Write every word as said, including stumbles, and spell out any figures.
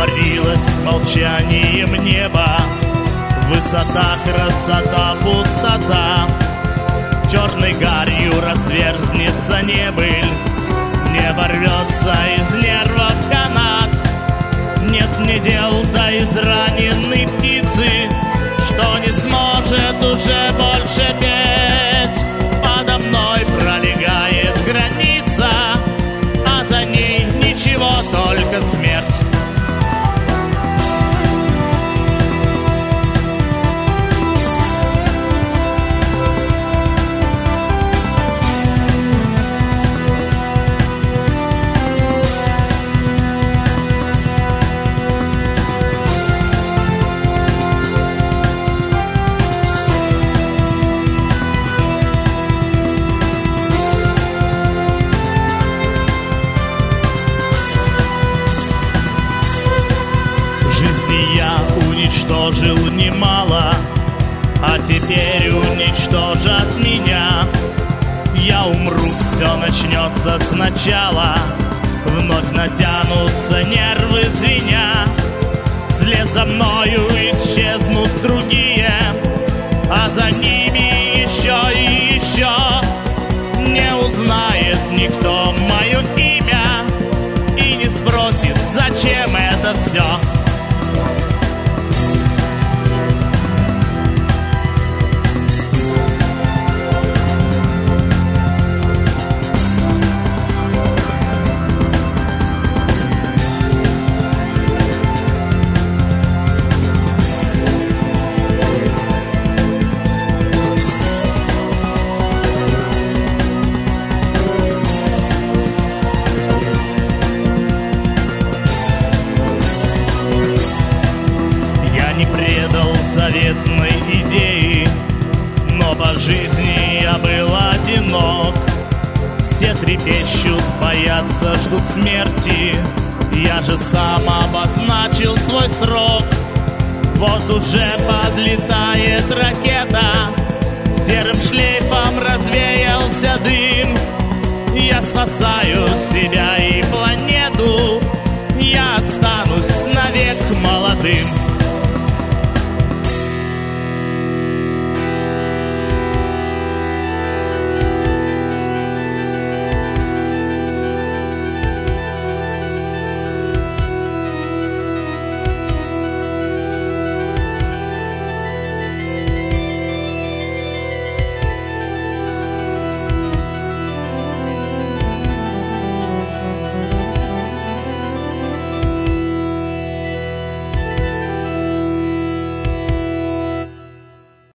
растворилось молчанием небо. Высота, красота, пустота, черной гарью разверзнется небыль. Небо рвется из нервов канат. Нет мне дел до израненной птицы, что не сможет уже больше петь. Подо мной пролегает граница, а за ней ничего, только смерть. Уничтожил немало, а теперь уничтожат меня. Я умру, все начнется сначала, вновь натянутся нервы звеня. Вслед за мною исчезнут другие, а за ними еще и еще. Не узнает никто мое имя и не спросит, зачем это все. Заветной идеи, но по жизни я был одинок. Все трепещут, боятся, ждут смерти. Я же сам обозначил свой срок. Вот уже подлетает ракета, серым шлейфом развеялся дым. Я спасаюсь